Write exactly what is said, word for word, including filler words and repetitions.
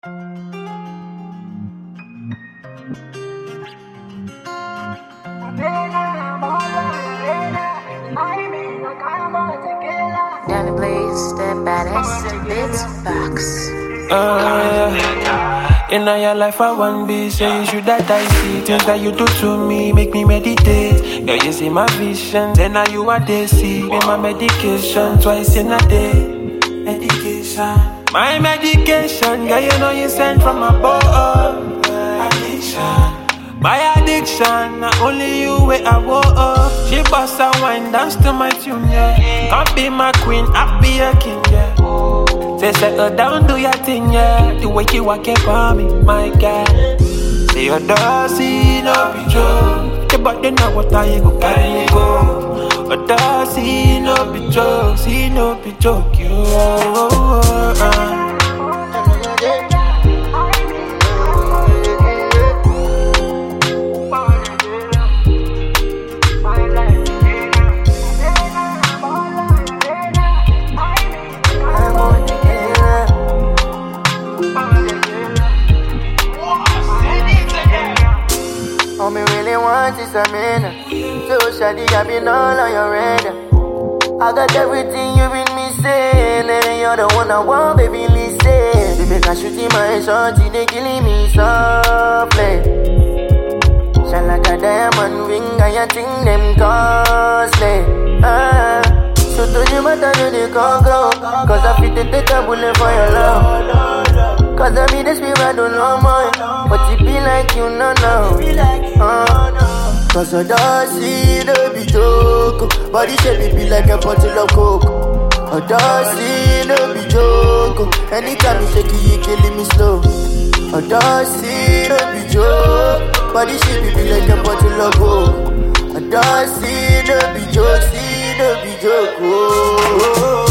Danny Blaze, the baddest beatbox. Uh, in all your life I want be, say you should that I see things that you do to me, make me meditate. Yeah, you see my vision, then now you are they see me my medication twice in a day. Medication, my medication, yeah, you know you sent from above. Addiction. My addiction, not only you where I woke up. She bust a wine, dance to my tune, yeah. Can't be my queen, I be a king, yeah. Say settle down, do your thing, yeah. The way you walk up on me, my God. Say your Darcy, no be joke. Yeah, but then now what are you go carry me go? But Darcy, no be joke, see no be joke, you. Uh. All me really want is a minute. So shawty, I been all on your radar. I got everything you been missing, and you're the one I want, baby, listen. You make a shoot in my shot, they killing me softly. Shine like a diamond ring, and you think them costly. Ah, so to you matter to the Congo, cause I fit to take a bullet for your love. Cause I be the spirit, I don't know more. But it be like you, no, no. Uh, Cause I don't see the be joke. Body shape it be like a bottle of coke. I don't see the be joke. Anytime you shake it, you killing me slow. I don't see the be joke. Body shape it be like a bottle of coke. I don't see the be joke. See the be joke. Oh, oh, oh.